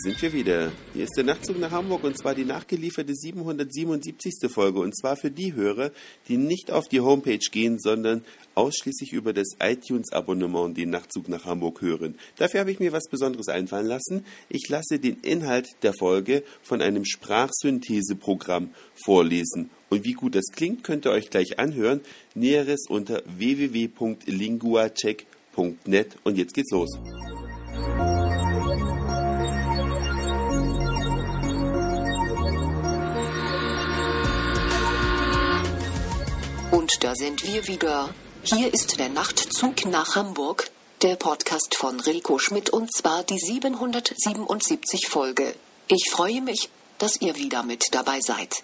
sind wir wieder. Hier ist der Nachtzug nach Hamburg und zwar die nachgelieferte 777. Folge und zwar für die Hörer, die nicht auf die Homepage gehen, sondern ausschließlich über das iTunes-Abonnement den Nachtzug nach Hamburg hören. Dafür habe ich mir was Besonderes einfallen lassen. Ich lasse den Inhalt der Folge von einem Sprachsyntheseprogramm vorlesen. Und wie gut das klingt, könnt ihr euch gleich anhören. Näheres unter www.linguacheck.net und jetzt geht's los. Und da sind wir wieder. Hier ist der Nachtzug nach Hamburg, der Podcast von Rico Schmidt und zwar die 777 Folge. Ich freue mich, dass ihr wieder mit dabei seid.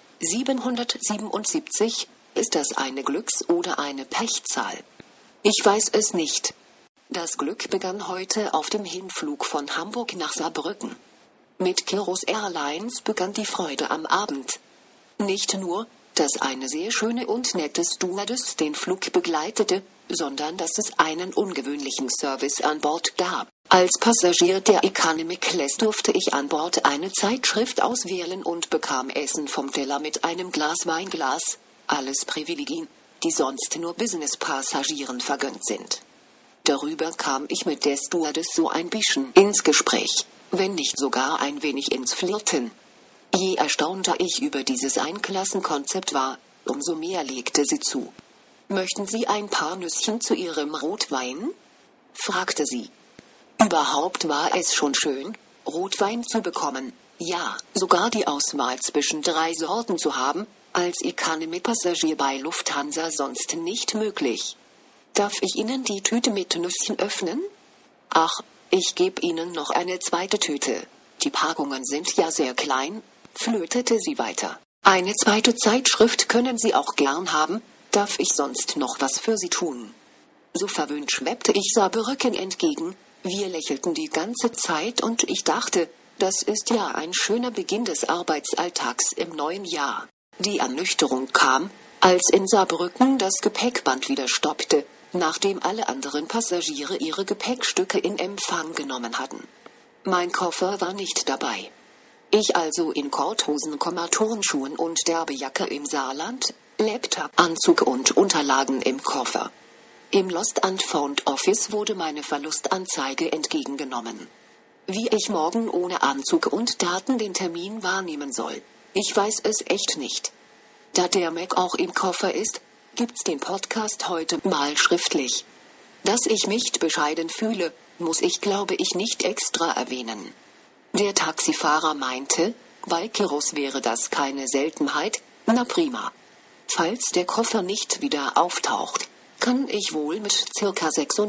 777, ist das eine Glücks- oder eine Pechzahl? Ich weiß es nicht. Das Glück begann heute auf dem Hinflug von Hamburg nach Saarbrücken. Mit Kiros Airlines begann die Freude am Abend. Nicht nur, dass eine sehr schöne und nette Stewardess den Flug begleitete, sondern dass es einen ungewöhnlichen Service an Bord gab. Als Passagier der Economy Class durfte ich an Bord eine Zeitschrift auswählen und bekam Essen vom Teller mit einem Glas Weinglas, alles Privilegien, die sonst nur Business-Passagieren vergönnt sind. Darüber kam ich mit der Stewardess so ein bisschen ins Gespräch, wenn nicht sogar ein wenig ins Flirten. Je erstaunter ich über dieses Einklassenkonzept war, umso mehr legte sie zu. »Möchten Sie ein paar Nüsschen zu Ihrem Rotwein?« fragte sie. Überhaupt war es schon schön, Rotwein zu bekommen, ja, sogar die Auswahl zwischen 3 Sorten zu haben, als Economy-Passagier bei Lufthansa sonst nicht möglich. »Darf ich Ihnen die Tüte mit Nüsschen öffnen?« »Ach, ich gebe Ihnen noch eine zweite Tüte. Die Packungen sind ja sehr klein«, flötete sie weiter. »Eine zweite Zeitschrift können Sie auch gern haben, darf ich sonst noch was für Sie tun?« So verwöhnt schweppte ich Saarbrücken entgegen, wir lächelten die ganze Zeit und ich dachte, das ist ja ein schöner Beginn des Arbeitsalltags im neuen Jahr. Die Ernüchterung kam, als in Saarbrücken das Gepäckband wieder stoppte, nachdem alle anderen Passagiere ihre Gepäckstücke in Empfang genommen hatten. Mein Koffer war nicht dabei. Ich also in Korthosen, Turnschuhen und derbe Jacke im Saarland, Laptop, Anzug und Unterlagen im Koffer. Im Lost and Found Office wurde meine Verlustanzeige entgegengenommen. Wie ich morgen ohne Anzug und Daten den Termin wahrnehmen soll, ich weiß es echt nicht. Da der Mac auch im Koffer ist, gibt's den Podcast heute mal schriftlich. Dass ich mich bescheiden fühle, muss ich glaube ich nicht extra erwähnen. Der Taxifahrer meinte, bei Kiros wäre das keine Seltenheit, na prima. Falls der Koffer nicht wieder auftaucht, kann ich wohl mit ca.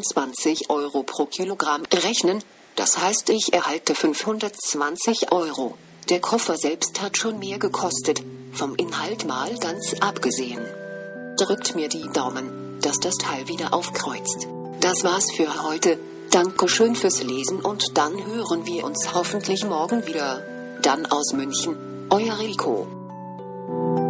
26 € pro Kilogramm rechnen, das heißt ich erhalte 520 €. Der Koffer selbst hat schon mehr gekostet, vom Inhalt mal ganz abgesehen. Drückt mir die Daumen, dass das Teil wieder aufkreuzt. Das war's für heute. Dankeschön fürs Lesen und dann hören wir uns hoffentlich morgen wieder. Dann aus München, euer Rico.